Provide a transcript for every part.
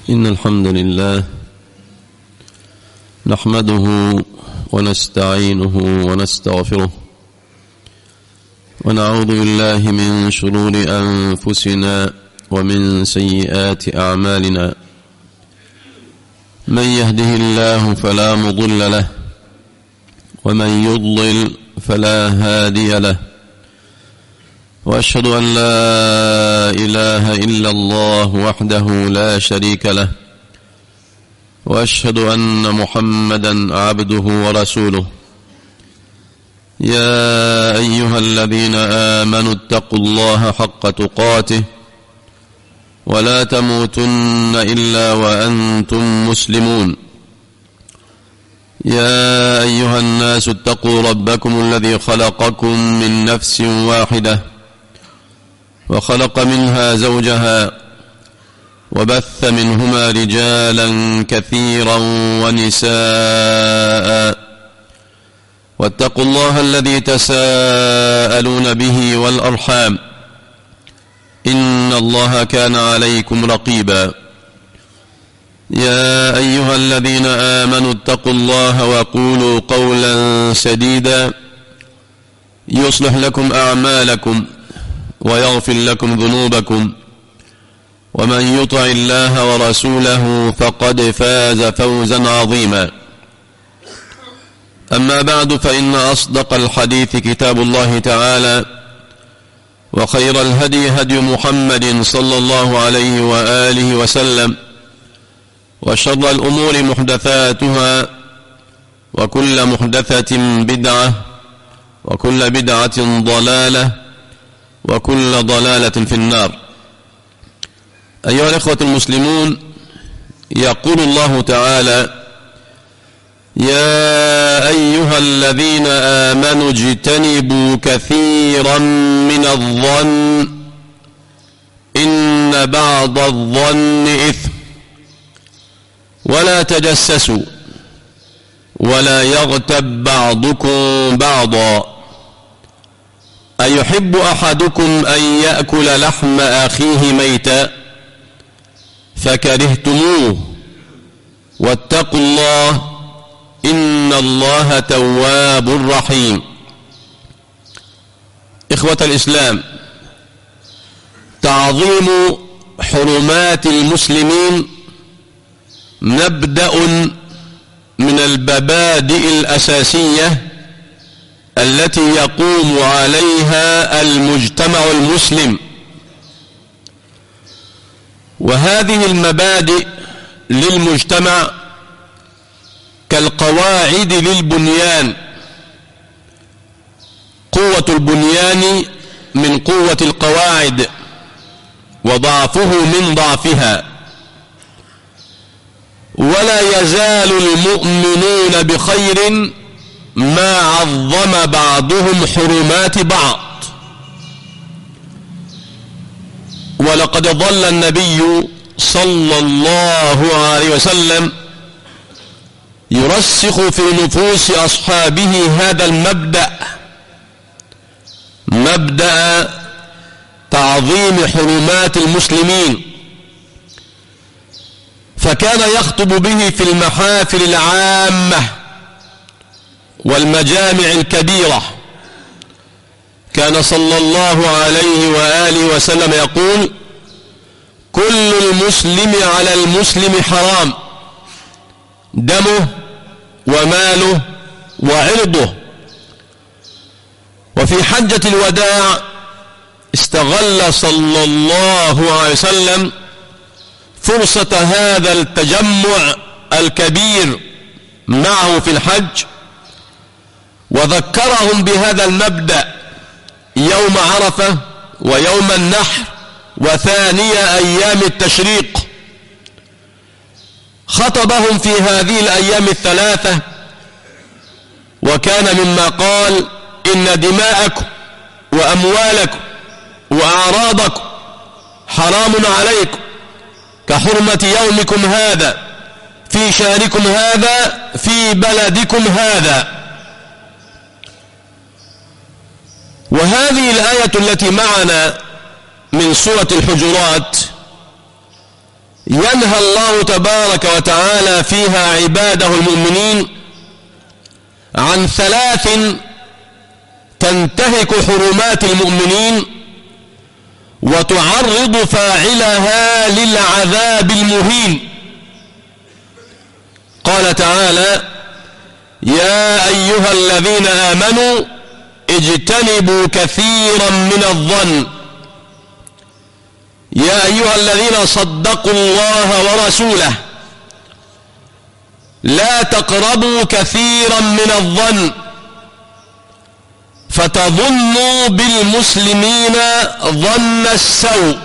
إن الحمد لله نحمده ونستعينه ونستغفره ونعوذ بالله من شرور أنفسنا ومن سيئات أعمالنا. من يهده الله فلا مضل له ومن يضلل فلا هادي له، وأشهد أن لا إله إلا الله وحده لا شريك له، وأشهد أن محمدا عبده ورسوله. يا أيها الذين آمنوا اتقوا الله حق تقاته ولا تموتن إلا وأنتم مسلمون. يا أيها الناس اتقوا ربكم الذي خلقكم من نفس واحدة وخلق منها زوجها وبث منهما رجالا كثيرا ونساء، واتقوا الله الذي تساءلون به والأرحام إن الله كان عليكم رقيبا. يا أيها الذين آمنوا اتقوا الله وقولوا قولا سديدا يصلح لكم أعمالكم ويغفر لكم ذنوبكم، ومن يطع الله ورسوله فقد فاز فوزا عظيما. أما بعد، فإن أصدق الحديث كتاب الله تعالى، وخير الهدي هدي محمد صلى الله عليه وآله وسلم، وشر الأمور محدثاتها، وكل محدثة بدعة، وكل بدعة ضلالة، وكل ضلالة في النار. أيها الإخوة المسلمون، يقول الله تعالى: يا أيها الذين آمنوا اجتنبوا كثيرا من الظن إن بعض الظن إثم، ولا تجسسوا ولا يغتب بعضكم بعضا، أيحب أحدكم أن يأكل لحم أخيه ميتا فكرهتموه واتقوا الله إن الله تواب رحيم. إخوة الإسلام، تعظيم حرمات المسلمين مبدأ من المبادئ الأساسية التي يقوم عليها المجتمع المسلم، وهذه المبادئ للمجتمع كالقواعد للبنيان. قوة البنيان من قوة القواعد، وضعفه من ضعفها، ولا يزال المؤمنون بخير ما عظم بعضهم حرمات بعض. ولقد ظل النبي صلى الله عليه وسلم يرسخ في نفوس أصحابه هذا المبدأ، مبدأ تعظيم حرمات المسلمين، فكان يخطب به في المحافل العامة والمجامع الكبيرة. كان صلى الله عليه وآله وسلم يقول: كل المسلم على المسلم حرام، دمه وماله وعرضه. وفي حجة الوداع استغل صلى الله عليه وسلم فرصة هذا التجمع الكبير معه في الحج، وذكرهم بهذا المبدأ يوم عرفة ويوم النحر وثانية أيام التشريق. خطبهم في هذه الأيام الثلاثة، وكان مما قال: إن دماءكم وأموالكم وأعراضكم حرام عليكم كحرمة يومكم هذا في شهركم هذا في بلدكم هذا. وهذه الآية التي معنا من سورة الحجرات ينهى الله تبارك وتعالى فيها عباده المؤمنين عن 3 تنتهك حرمات المؤمنين وتعرض فاعلها للعذاب المهين. قال تعالى: يا أيها الذين آمنوا اجتنبوا كثيرا من الظن. يا أيها الذين صدقوا الله ورسوله لا تقربوا كثيرا من الظن فتظنوا بالمسلمين ظن السوء.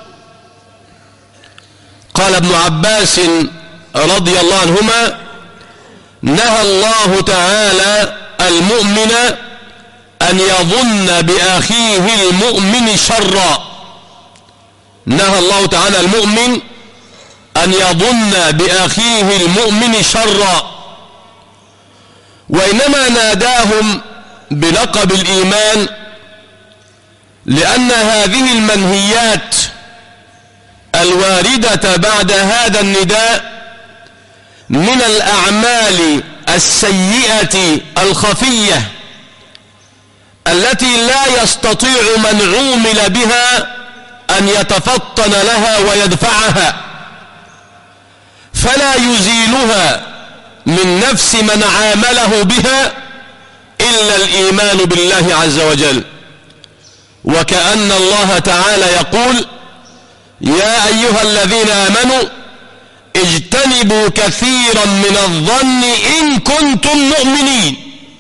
قال ابن عباس رضي الله عنهما: نهى الله تعالى المؤمن أن يظن بأخيه المؤمن شرا. نهى الله تعالى المؤمن أن يظن بأخيه المؤمن شرا، وإنما ناداهم بلقب الإيمان لأن هذه المنهيات الواردة بعد هذا النداء من الأعمال السيئة الخفية التي لا يستطيع من عومل بها أن يتفطن لها ويدفعها، فلا يزيلها من نفس من عامله بها إلا الإيمان بالله عز وجل. وكأن الله تعالى يقول: يا أيها الذين آمنوا اجتنبوا كثيرا من الظن إن كنتم مؤمنين.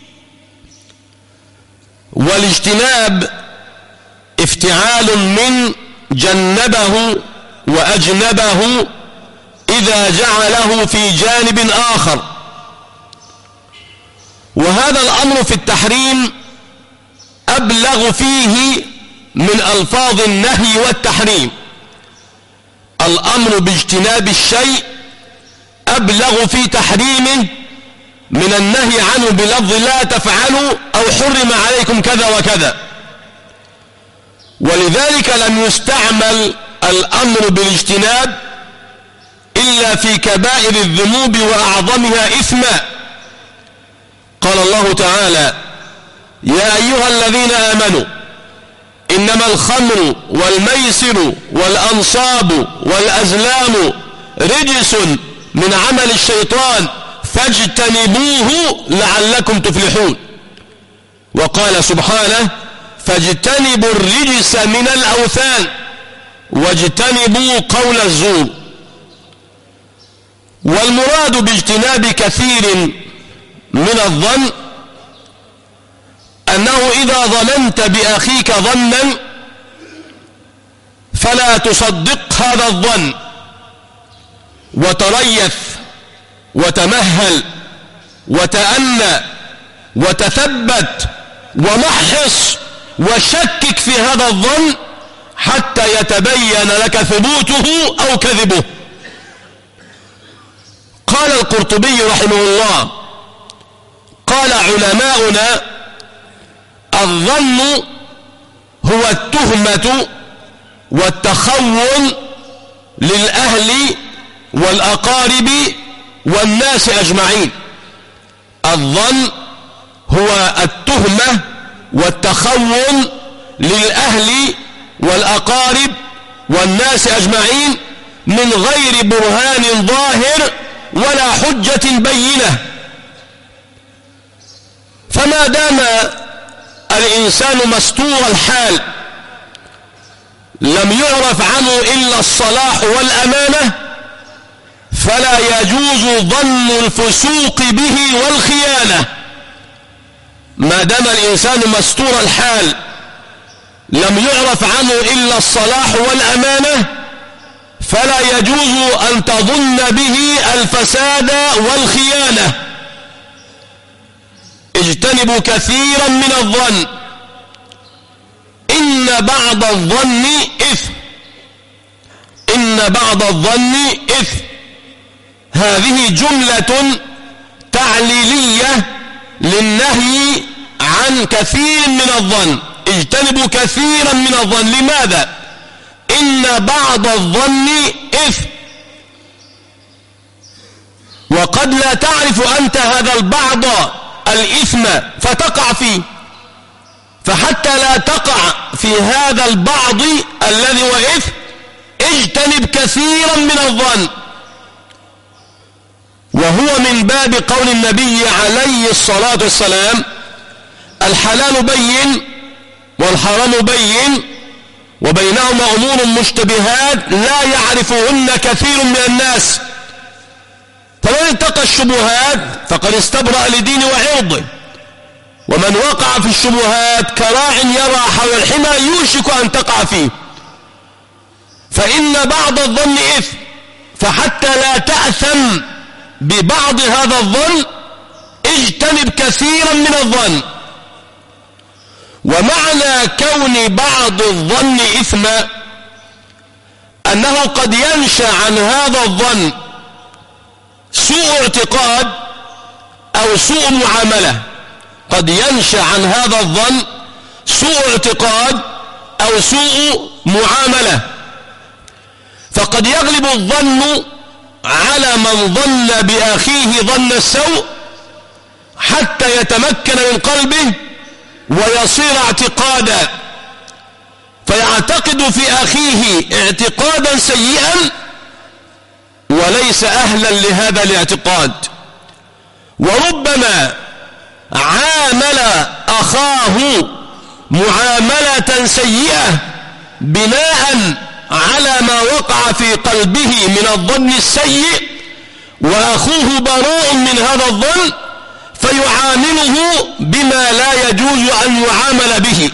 والاجتناب افتعال من جنبه وأجنبه إذا جعله في جانب آخر. وهذا الأمر في التحريم أبلغ فيه من ألفاظ النهي والتحريم. الأمر باجتناب الشيء أبلغ في تحريمه من النهي عنه بلفظ لا تفعلوا أو حرم عليكم كذا وكذا. ولذلك لم يستعمل الأمر بالاجتناب إلا في كبائر الذنوب وأعظمها إثما. قال الله تعالى: يا أيها الذين آمنوا إنما الخمر والميسر والأنصاب والأزلام رجس من عمل الشيطان فاجتنبوه لعلكم تفلحون. وقال سبحانه: فاجتنبوا الرجس من الأوثان واجتنبوا قول الزور. والمراد باجتناب كثير من الظن أنه إذا ظننت بأخيك ظنا فلا تصدق هذا الظن، وتريث وتمهل وتأنى وتثبت ومحص وشكك في هذا الظن حتى يتبين لك ثبوته أو كذبه. قال القرطبي رحمه الله: قال علماؤنا: الظن هو التهمة والتخون للأهل والأقارب والناس أجمعين. الظن هو التهمة والتخون للأهل والأقارب والناس أجمعين من غير برهان ظاهر ولا حجة بينة. فما دام الإنسان مستور الحال لم يعرف عنه إلا الصلاح والأمانة فلا يجوز ظن الفسوق به والخيانة. ما دام الإنسان مستور الحال لم يعرف عنه إلا الصلاح والأمانة فلا يجوز أن تظن به الفساد والخيانة. اجتنبوا كثيرا من الظن إن بعض الظن إثم. إن بعض الظن إثم هذه جملة تعليلية للنهي عن كثير من الظن. اجتنبوا كثيرا من الظن. لماذا؟ إن بعض الظن إثم وقد لا تعرف أنت هذا البعض الإثم فتقع فيه. فحتى لا تقع في هذا البعض الذي هو إثم اجتنب كثيرا من الظن. وهو من باب قول النبي عليه الصلاة والسلام: الحلال بين والحرام بين وبينهما أمور مشتبهات لا يعرفهن كثير من الناس، فمن اتقى الشبهات فقد استبرأ لدينه وعرضه، ومن وقع في الشبهات كراع يرى حول الحمى يوشك أن تقع فيه. فإن بعض الظن إثم، فحتى لا تأثم ببعض هذا الظن اجتنب كثيرا من الظن. ومعنى كون بعض الظن إثما أنه قد ينشأ عن هذا الظن سوء اعتقاد أو سوء معاملة. قد ينشأ عن هذا الظن سوء اعتقاد أو سوء معاملة. فقد يغلب الظن على من ظن بأخيه ظن السوء حتى يتمكن من قلبه ويصير اعتقادا، فيعتقد في أخيه اعتقادا سيئا وليس أهلا لهذا الاعتقاد. وربما عامل أخاه معاملة سيئة بناء على ما وقع في قلبه من الظن السيء، وأخوه براء من هذا الظن، فيعامله بما لا يجوز أن يعامل به.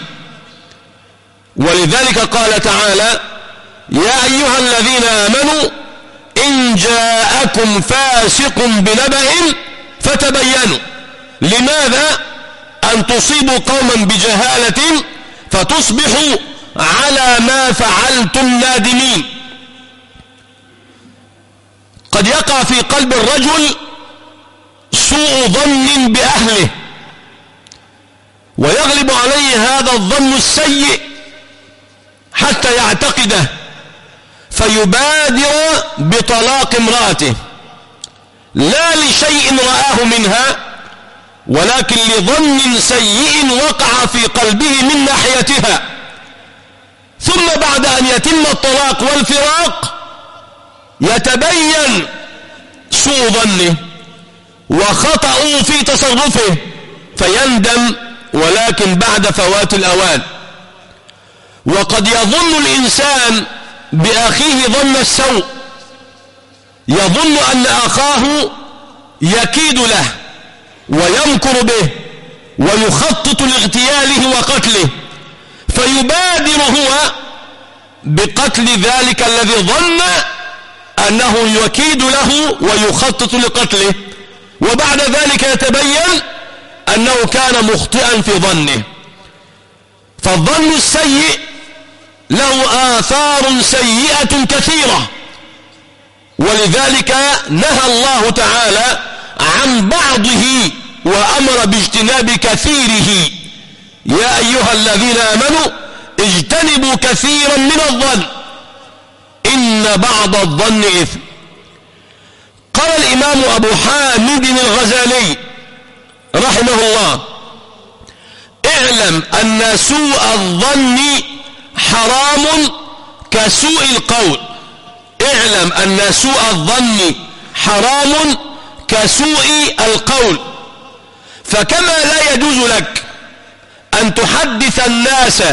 ولذلك قال تعالى: يا أيها الذين آمنوا إن جاءكم فاسق بنبأ فتبينوا. لماذا؟ أن تصيبوا قوما بجهالة فتصبحوا على ما فعلتم نادمين. قد يقع في قلب الرجل سوء ظن بأهله ويغلب عليه هذا الظن السيء حتى يعتقده، فيبادر بطلاق امرأته لا لشيء رآه منها ولكن لظن سيء وقع في قلبه من ناحيتها. ثم بعد أن يتم الطلاق والفراق يتبين سوء ظنه وخطأه في تصرفه فيندم، ولكن بعد فوات الأوان. وقد يظن الإنسان بأخيه ظن السوء، يظن أن أخاه يكيد له ويمكر به ويخطط لاغتياله وقتله، فيبادر هو بقتل ذلك الذي ظن أنه يكيد له ويخطط لقتله، وبعد ذلك يتبين أنه كان مخطئا في ظنه. فالظن السيء له آثار سيئة كثيرة، ولذلك نهى الله تعالى عن بعضه وأمر باجتناب كثيره. يا أيها الذين آمنوا اجتنبوا كثيرا من الظن إن بعض الظن إثم. قال الإمام أبو حامد الغزالي رحمه الله: اعلم أن سوء الظن حرام كسوء القول. اعلم أن سوء الظن حرام كسوء القول، فكما لا يجوز لك أن تحدث الناس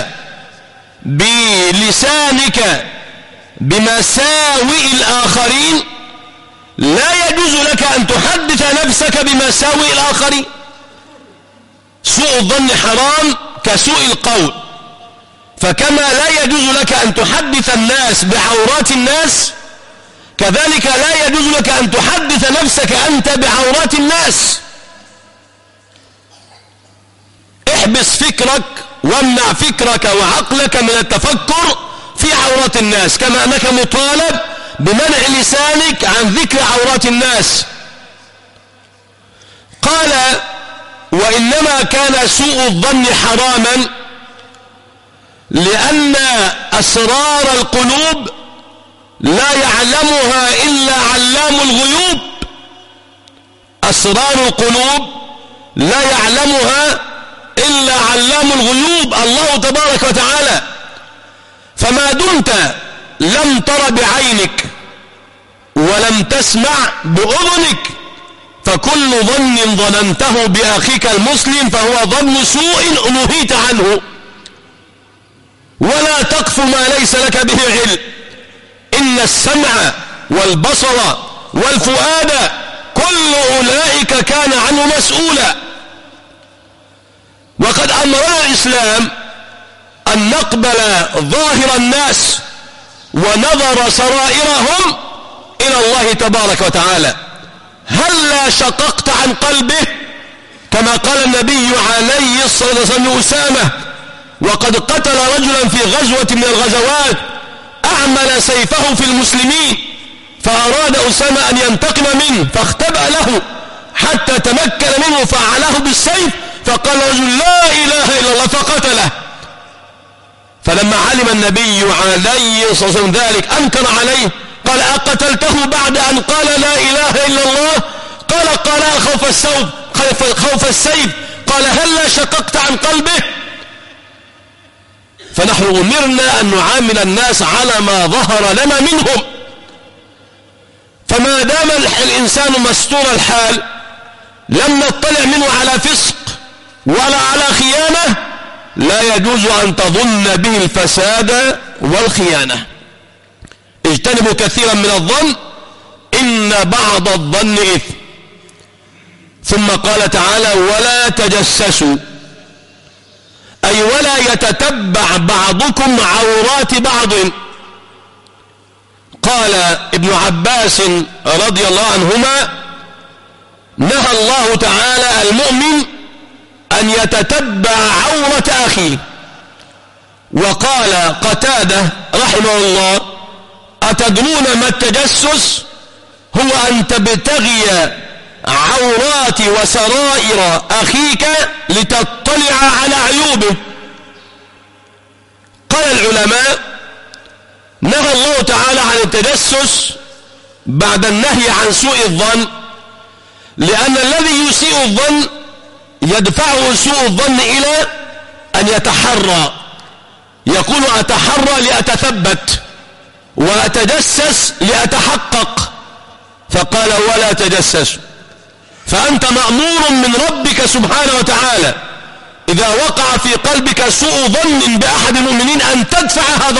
بلسانك بمساوئ الآخرين، لا يجوز لك أن تحدث نفسك بمساوئ الآخرين. سوء الظن حرام كسوء القول، فكما لا يجوز لك أن تحدث الناس بعورات الناس، كذلك لا يجوز لك أن تحدث نفسك أنت بعورات الناس. احبس فكرك وامنع فكرك وعقلك من التفكر في عورات الناس، كما أنك مطالب بمنع لسانك عن ذكر عورات الناس. قال: وإنما كان سوء الظن حراما لأن أسرار القلوب لا يعلمها إلا علام الغيوب، أسرار القلوب لا يعلمها إلا علام الغيوب الله تبارك وتعالى. فما دمت لم تر بعينك ولم تسمع بأذنك فكل ظن ظننته بأخيك المسلم فهو ظن سوء نهيت عنه. ولا تقف ما ليس لك به علم. إن السمع والبصر والفؤاد كل أولئك كان عنه مسؤولا. وقد أمرنا الإسلام أن نقبل ظاهر الناس ونظر سرائرهم إلى الله تبارك وتعالى. هلا شققت عن قلبه كما قال النبي عليه الصلاة والسلام أسامة وقد قتل رجلا في غزوة من الغزوات أعمل سيفه في المسلمين فأراد أسامة أن ينتقم منه فاختبأ له حتى تمكن منه فعله بالسيف فقال رجل لا إله إلا الله فقتله. فلما علم النبي عليه الصلاة والسلام ذلك أنكر عليه قال أقتلته بعد أن قال لا إله إلا الله؟ قال خوف السيف. قال هلا شققت عن قلبه. فنحن أمرنا أن نعامل الناس على ما ظهر لنا منهم. فما دام الإنسان مستور الحال لم نطلع منه على فسق ولا على خيانة لا يجوز أن تظن به الفساد والخيانة. اجتنبوا كثيرا من الظن إن بعض الظن إثم. ثم قال تعالى ولا تجسسوا أي ولا يتتبع بعضكم عورات بعض. قال ابن عباس رضي الله عنهما نهى الله تعالى المؤمن أن يتتبع عورة أخيه. وقال قتادة رحمه الله أتدرون ما التجسس؟ هو أن تبتغي عورات وسرائر أخيك لتطلع على عيوبه. قال العلماء نهى الله تعالى عن التجسس بعد النهي عن سوء الظن لأن الذي يسيء الظن يدفعه سوء الظن إلى أن يتحرى. يقول أتحرى لأتثبت وأتجسس لأتحقق. فقال ولا تجسسوا. فأنت مأمور من ربك سبحانه وتعالى إذا وقع في قلبك سوء ظن بأحد المؤمنين أن تدفع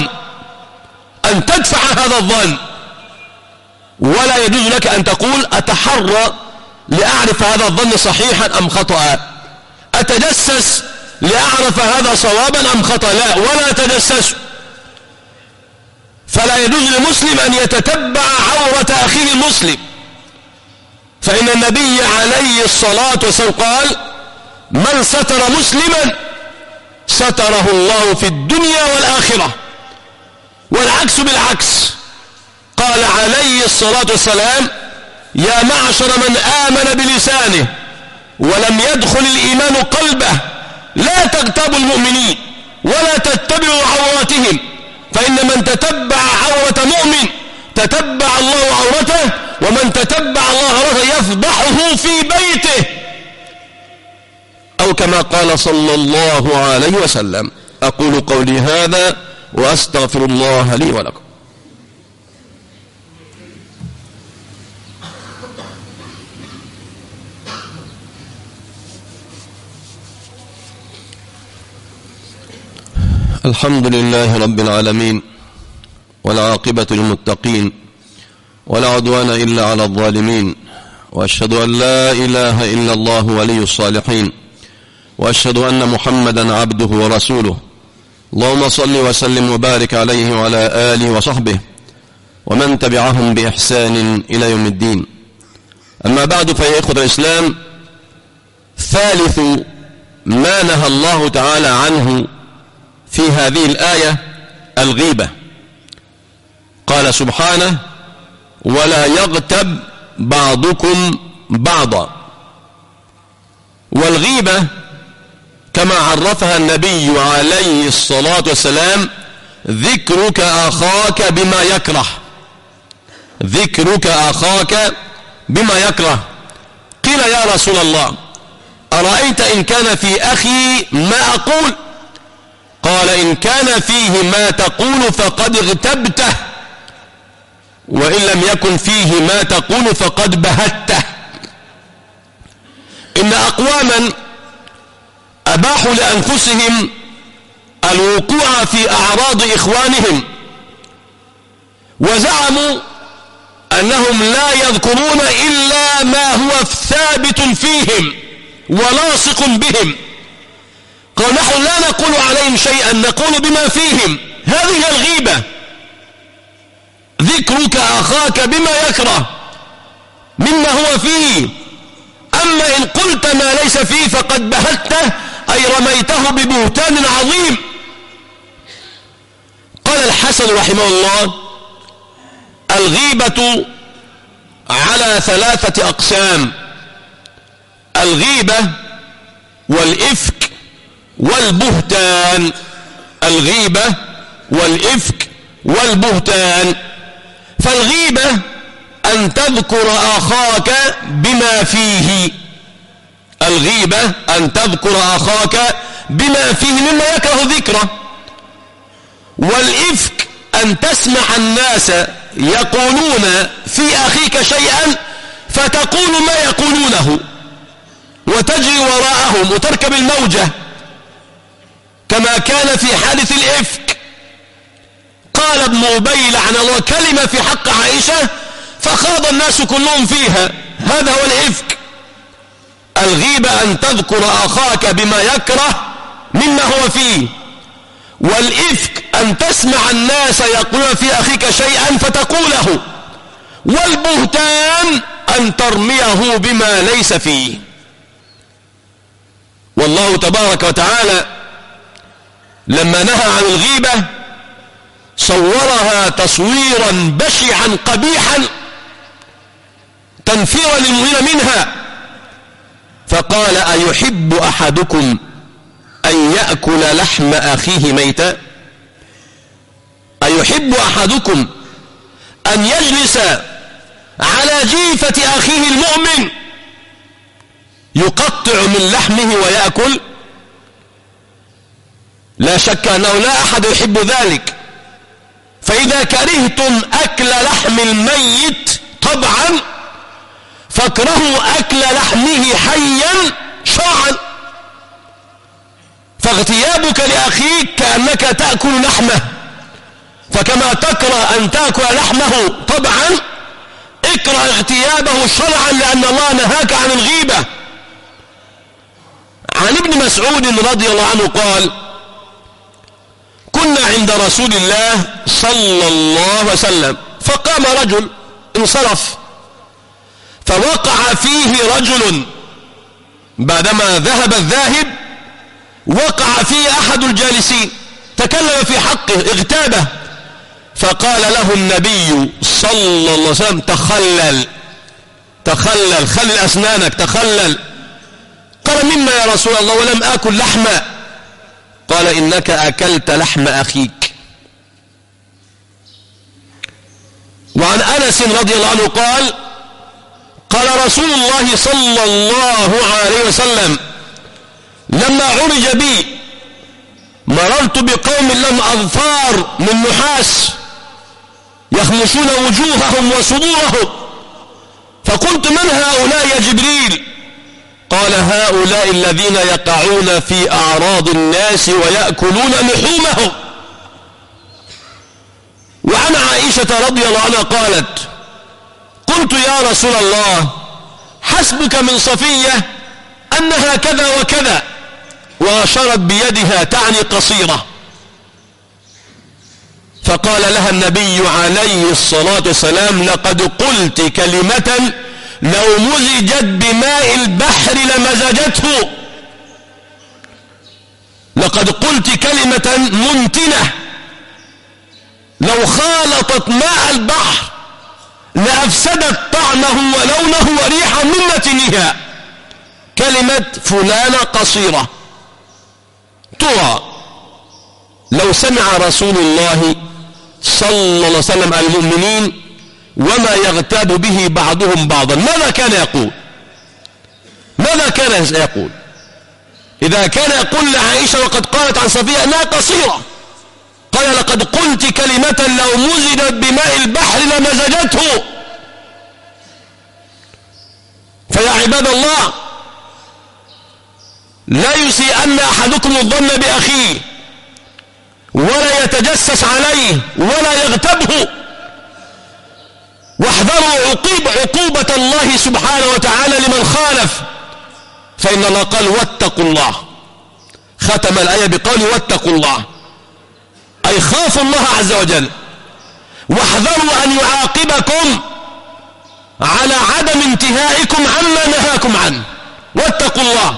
هذا الظن ولا يجوز لك أن تقول أتحرى لأعرف هذا الظن صحيحا أم خطأ، أتجسس لأعرف هذا صوابا أم خطأ، لا، ولا تجسسوا. فلا يجوز للمسلم أن يتتبع عورة أخيه المسلم. فإن النبي عليه الصلاة والسلام قال من ستر مسلما ستره الله في الدنيا والآخرة. والعكس بالعكس. قال عليه الصلاة والسلام يا معشر من آمن بلسانه ولم يدخل الإيمان قلبه لا تغتابوا المؤمنين ولا تتبعوا عوراتهم فإن من تتبع عورة مؤمن تتبع الله عورته ومن تتبع الله عورته يفضحه في بيته أو كما قال صلى الله عليه وسلم. أقول قولي هذا وأستغفر الله لي ولكم. الحمد لله رب العالمين والعاقبة للمتقين ولا عدوان إلا على الظالمين وأشهد أن لا إله إلا الله ولي الصالحين وأشهد أن محمدا عبده ورسوله. اللهم صل وسلم وبارك عليه وعلى آله وصحبه ومن تبعهم بإحسان إلى يوم الدين. أما بعد فيا إخوة الإسلام، ثالث ما نهى الله تعالى عنه في هذه الآية الغيبة. قال سبحانه ولا يغتب بعضكم بعضا. والغيبة كما عرفها النبي عليه الصلاة والسلام ذكرك أخاك بما يكره. ذكرك أخاك بما يكره. قيل يا رسول الله أرأيت إن كان في أخي ما أقول؟ قال إن كان فيه ما تقول فقد اغتبته، وإن لم يكن فيه ما تقول فقد بهته. إن أقواما أباحوا لأنفسهم الوقوع في أعراض إخوانهم، وزعموا أنهم لا يذكرون إلا ما هو ثابت فيهم ولاصق بهم. قال نحن لا نقول عليهم شيئا، نقول بما فيهم. هذه الغيبة، ذكرك أخاك بما يكره مما هو فيه. أما إن قلت ما ليس فيه فقد بهته، أي رميته ببهتان عظيم. قال الحسن رحمه الله الغيبة على 3 أقسام: الغيبة والإفك والبهتان. الغيبة والإفك والبهتان. فالغيبة أن تذكر أخاك بما فيه. الغيبة أن تذكر أخاك بما فيه مما يكره ذكره. والإفك أن تسمع الناس يقولون في أخيك شيئا فتقول ما يقولونه وتجري وراءهم وتركب الموجة، كما كان في حادث الإفك. قال ابن أبي لعن الله كلمة في حق عائشة فخاض الناس كلهم فيها. هذا هو الإفك. الغيبة أن تذكر أخاك بما يكره مما هو فيه. والإفك أن تسمع الناس يقولون في أخيك شيئا فتقوله. والبهتان أن ترميه بما ليس فيه. والله تبارك وتعالى لما نهى عن الغيبة صورها تصويرا بشعا قبيحا تنفيرا للمؤمنين منها، فقال أيحب أحدكم أن يأكل لحم أخيه ميتا؟ أيحب أحدكم أن يجلس على جيفة أخيه المؤمن يقطع من لحمه ويأكل؟ لا شك أنه لا أحد يحب ذلك. فإذا كرهتم أكل لحم الميت طبعا فاكرهوا أكل لحمه حيا شرعا. فاغتيابك لأخيك كأنك تأكل لحمه، فكما تكره أن تأكل لحمه طبعا اكره اغتيابه شرعا، لأن الله نهاك عن الغيبة. عن ابن مسعود رضي الله عنه قال كنا عند رسول الله صلى الله عليه وسلم فقام رجل انصرف، فوقع فيه رجل بعدما ذهب الذاهب، وقع فيه أحد الجالسين تكلم في حقه اغتابه، فقال له النبي صلى الله عليه وسلم تخلل خلل أسنانك تخلل. قال مما يا رسول الله ولم آكل لحما؟ قال إنك أكلت لحم أخيك. وعن أنس رضي الله عنه قال رسول الله صلى الله عليه وسلم لما عرج بي مررت بقوم لهم أظفار من نحاس يخمشون وجوههم وصدورهم، فقلت من هؤلاء يا جبريل؟ قال هؤلاء الذين يقعون في أعراض الناس ويأكلون لحومهم. وعن عائشة رضي الله عنها قالت قلت يا رسول الله حسبك من صفية أنها كذا وكذا، وأشارت بيدها تعني قصيرة. فقال لها النبي عليه الصلاة والسلام لقد قلت كلمة لو مزجت بماء البحر لمزجته. لقد قلت كلمة منتنة لو خالطت ماء البحر لأفسدت طعمه ولونه وريحه من نتنها. كلمة فلانة قصيرة. ترى لو سمع رسول الله صلى الله عليه وسلم المؤمنين وما يغتاب به بعضهم بعضا ماذا كان يقول؟ ماذا كان يقول؟ إذا كان يقول لعائشة وقد قالت عن صفية أنها قصيرة، قال لقد قلت كلمة لو مزجت بماء البحر لمزجته. فيا عباد الله، لا يسيئن أحدكم الظن بأخيه، ولا يتجسس عليه، ولا يغتبه، واحذروا عقوبة الله سبحانه وتعالى لمن خالف، فإن الله قال واتقوا الله. ختم الآية بقول واتقوا الله، أي خافوا الله عز وجل، واحذروا أن يعاقبكم على عدم انتهائكم عما نهاكم عنه، واتقوا الله.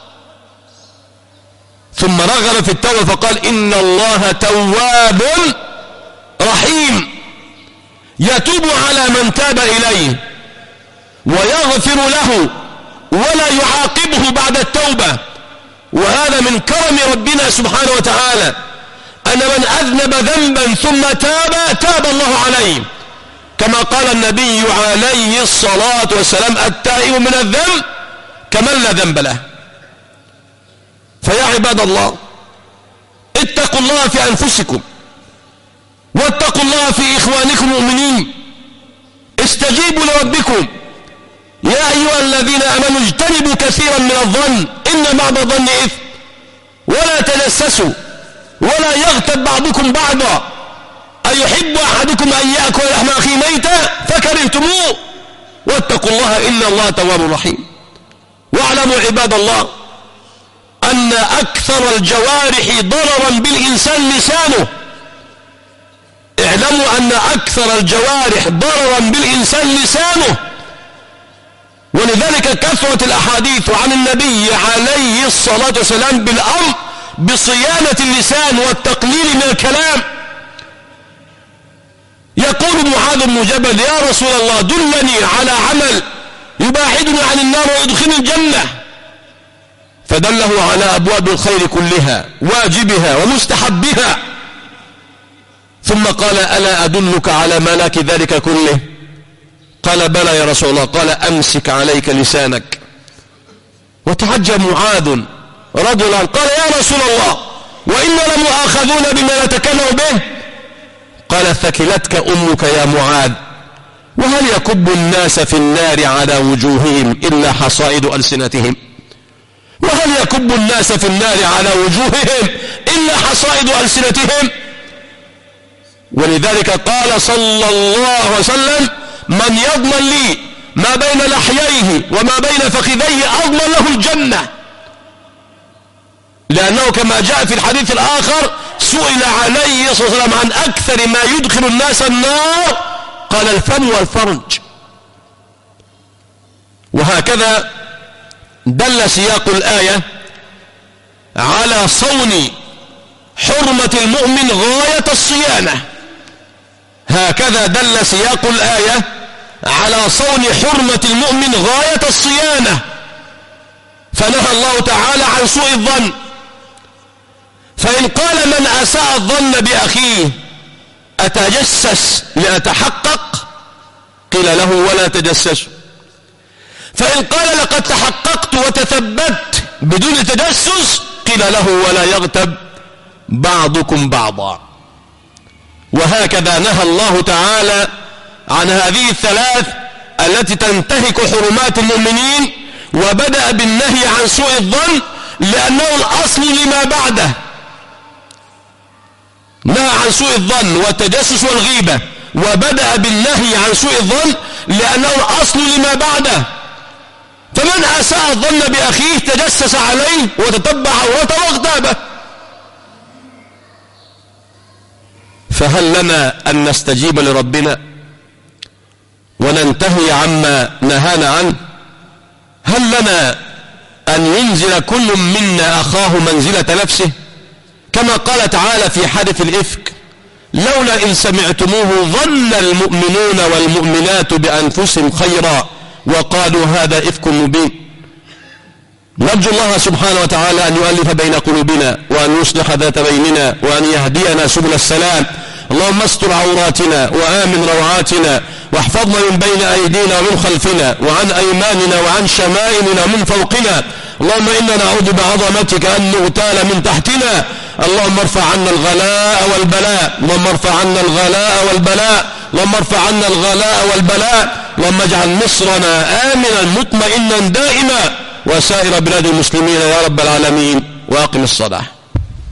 ثم رغب في التوبة فقال إن الله تواب رحيم، يتوب على من تاب إليه ويغفر له ولا يعاقبه بعد التوبة. وهذا من كرم ربنا سبحانه وتعالى، أن من أذنب ذنبا ثم تاب الله عليه، كما قال النبي عليه الصلاة والسلام التائب من الذنب كمن لا ذنب له. فيا عباد الله، اتقوا الله في أنفسكم، واتقوا الله في إخوانكم المؤمنين، استجيبوا لربكم. يا أيها الذين آمنوا اجتنبوا كثيرا من الظن إن بعض الظن إثم، ولا تجسسوا، ولا يغتب بعضكم بعضا، أيحب أحدكم أن يأكل لحم أخيه ميتا فكرهتموه، واتقوا الله إن الله تواب رحيم. واعلموا عباد الله أن أكثر الجوارح ضررا بالإنسان لسانه. اعلموا أن أكثر الجوارح ضررا بالإنسان لسانه، ولذلك كثرت الأحاديث عن النبي عليه الصلاة والسلام بالأمر بصيانة اللسان والتقليل من الكلام. يقول معاذ بن جبل يا رسول الله دلني على عمل يباعدني عن النار ويدخلني الجنة، فدله على أبواب الخير كلها، واجبها ومستحبها، ثم قال ألا أدلك على ملاك ذلك كله؟ قال بلى يا رسول الله. قال أمسك عليك لسانك. وتعجب معاذ رجلا قال يا رسول الله وإنا لمؤاخذون بما نتكلم به؟ قال ثكلتك أمك يا معاذ، وهل يكب الناس في النار على وجوههم إلا حصائد ألسنتهم؟ وهل يكب الناس في النار على وجوههم إلا حصائد ألسنتهم؟ ولذلك قال صلى الله عليه وسلم من يضمن لي ما بين لحييه وما بين فخذيه أضمن له الجنة. لأنه كما جاء في الحديث الآخر سئل عليه الصلاة والسلام عن أكثر ما يدخل الناس النار، قال الفم والفرج. وهكذا دل سياق الآية على صون حرمة المؤمن غاية الصيانة. هكذا دل سياق الآية على صون حرمة المؤمن غاية الصيانة، فنهى الله تعالى عن سوء الظن. فإن قال من أساء الظن بأخيه أتجسس لأتحقق؟ قيل له ولا تجسس. فإن قال لقد تحققت وتثبت بدون تجسس؟ قيل له ولا يغتب بعضكم بعضا. وهكذا نهى الله تعالى عن هذه الثلاث التي تنتهك حرمات المؤمنين، وبدأ بالنهي عن سوء الظن لأنه الأصل لما بعده. نهى عن سوء الظن والتجسس والغيبة، وبدأ بالنهي عن سوء الظن لأنه الأصل لما بعده. فمن أساء الظن بأخيه تجسس عليه وتتبع عورته واغتابه. فهل لنا أن نستجيب لربنا وننتهي عما نهانا عنه؟ هل لنا أن ينزل كل منا أخاه منزلة نفسه؟ كما قال تعالى في حادث الإفك لولا إن سمعتموه ظن المؤمنون والمؤمنات بأنفسهم خيرا وقالوا هذا إفك مبين. نرجو الله سبحانه وتعالى أن يؤلف بين قلوبنا وأن يصلح ذات بيننا وأن يهدينا سبل السلام. اللهم استر عوراتنا وآمن روعاتنا واحفظنا من بين أيدينا ومن خلفنا وعن أيماننا وعن شمائلنا ومن فوقنا. اللهم إنا نعوذ بعظمتك أن نغتال من تحتنا. اللهم ارفع عنا الغلاء والبلاء، اللهم ارفع عنا الغلاء والبلاء، اللهم ارفع عنا الغلاء والبلاء. اللهم اجعل مصرنا آمنا مطمئنا دائما وسائر بلاد المسلمين يا رب العالمين. وأقم الصلاة.